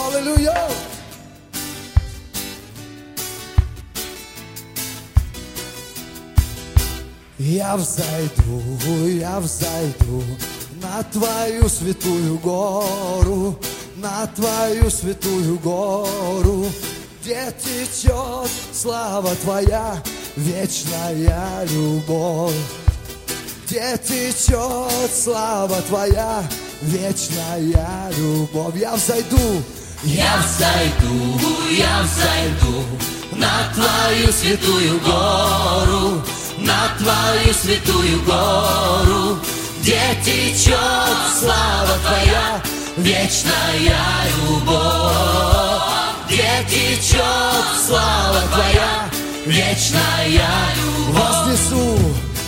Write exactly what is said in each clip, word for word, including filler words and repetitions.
Аллилуйя! Я взойду, я взойду на Твою святую гору, на Твою святую гору, где течет слава Твоя, вечная любовь. Где течет слава Твоя, вечная любовь. Я взойду, я взойду, я взойду на Твою святую гору, на Твою святую гору, где течет слава Твоя, вечная любовь. Где течет слава Твоя, вечная любовь. Вознесу,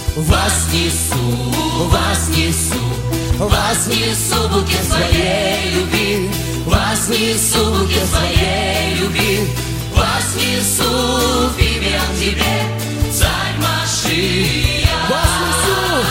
вознесу, вознесу, вознесу букет своей любви, вознесу букет своей любви, вознесу имя Тебе, Царь Машиах. Вознесу,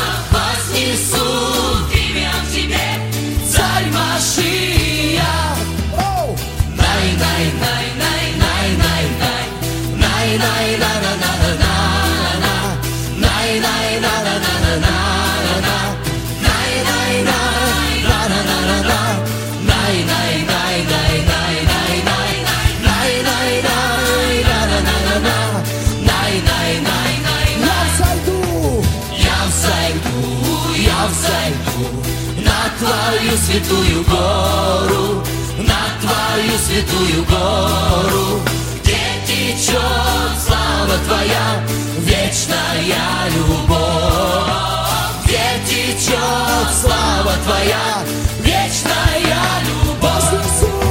вознесу имя Тебе, Царь Машиах. Най, най, най, най, най, най, най, най, най, на, на, на, на, на, на. Най, най, на, на, на, на, на, на. Най, най, най, на, на, на, на, на. Най, най, най, най, най, най, най. Най, най, най, на, на, на, на, на. Най, най, най, най, я взойду, я взойду, я взойду на Твою святую гору, на Твою святую гору, где течет слава Твоя, вечная любовь. Где течет слава Твоя, вечная любовь.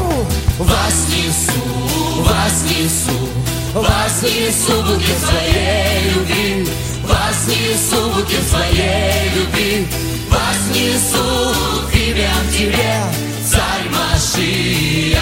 вознесу, Вознесу, вознесу, вознесу букет своей любви, вознесу букет своей любви, вознесу имя Тебе, Царь Машиах.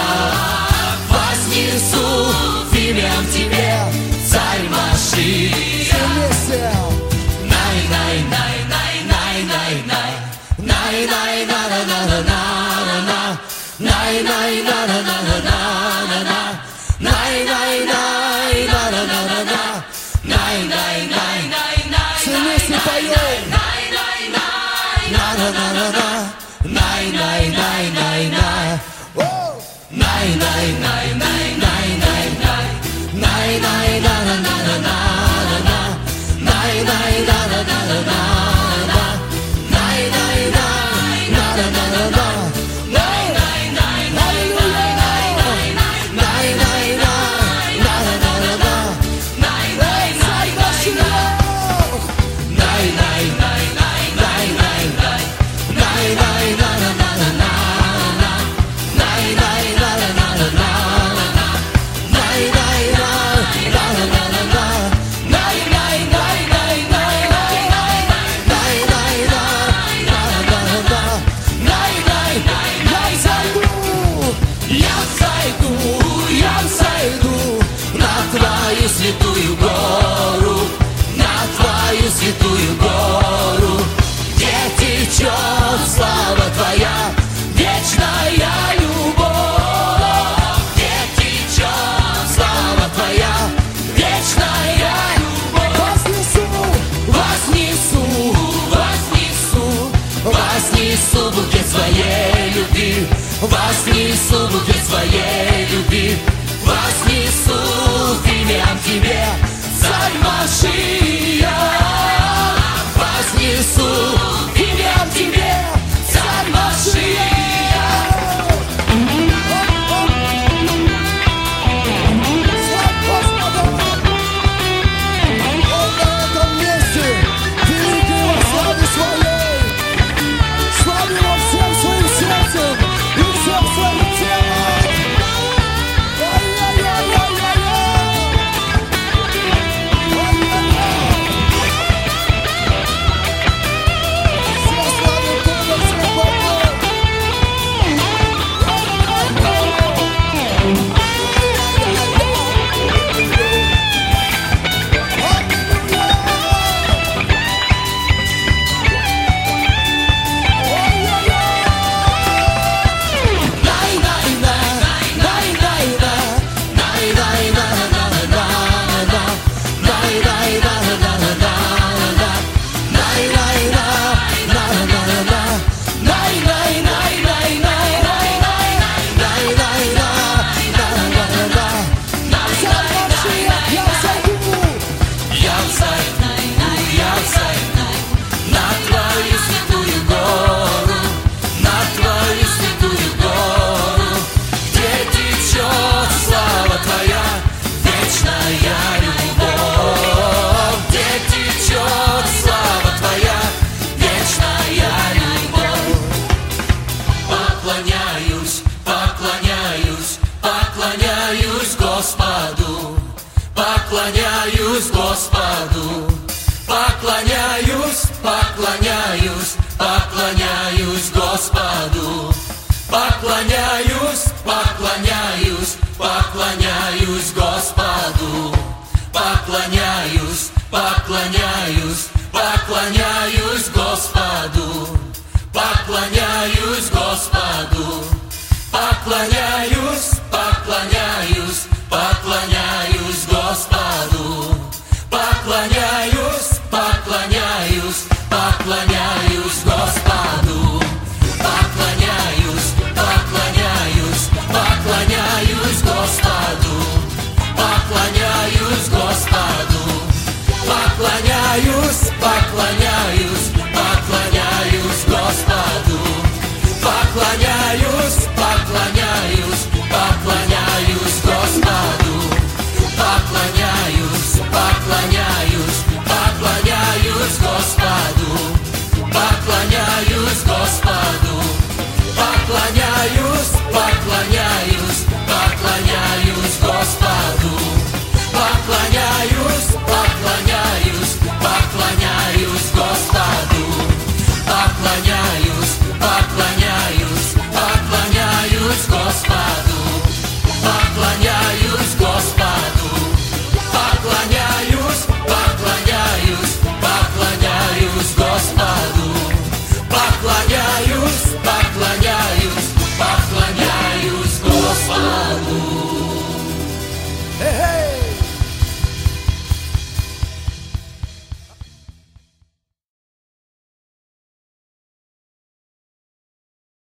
Вознесу имя Тебе, Царь Машиах. вместе. Най, най, най, най, най, най, най. Най, най, на, на, на, на, на, на. Най, най, на, на, на, на, на, на. Най, най, най, на, на, на, на, на. Най, най, най, най, най. Все вместе поем. Най, най, най, на, на, на, на, на. Най, най, най, най, най. О! Най, най, най, най, най, най, най. Най, най, на, на, на, на, на, на. Най, най, на, на, на, на, на. Най, най, най, на, на, на, на, на. Най, най, най, най, най, най, най. Най, най, най, на, на, на, на, на. Най, най, най, най, най. Най, най, най, най, най, най, най. Най, най, на, на, на, на, на, на. Най, най, на, на, на, на, на, на. Най, най, най, на, на, на, на, на. Най, най, най, най, най, най, най. Най, най, най, на, на, на, на, на. Най, най, най, най, зайду. Я зайду, я зайду на Твою святую гору, на Твою святую гору, где течет слава Твоя, вечная любовь. Где течет слава Твоя, вечная любовь. Вознесу, Вознесу, вознесу, вознесу букет своей любви, вознесу букет своей любви, вознесу имя Тебе, Царь Машиах. Вознесу имя Тебе, Царь Машиах. поклоняюсь Господу, поклоняюсь, поклоняюсь, поклоняюсь Господу, поклоняюсь, поклоняюсь, поклоняюсь Господу, поклоняюсь, поклоняюсь, поклоняюсь Господу, поклоняюсь Господу, поклоняюсь.